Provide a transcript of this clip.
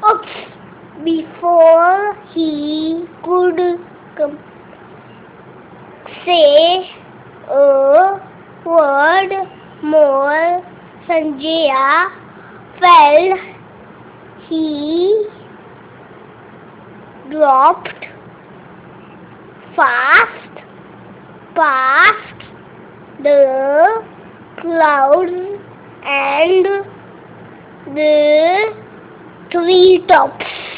ox. Before he could say a word more, Sanjaya fell. He dropped fast past the clouds and the treetops.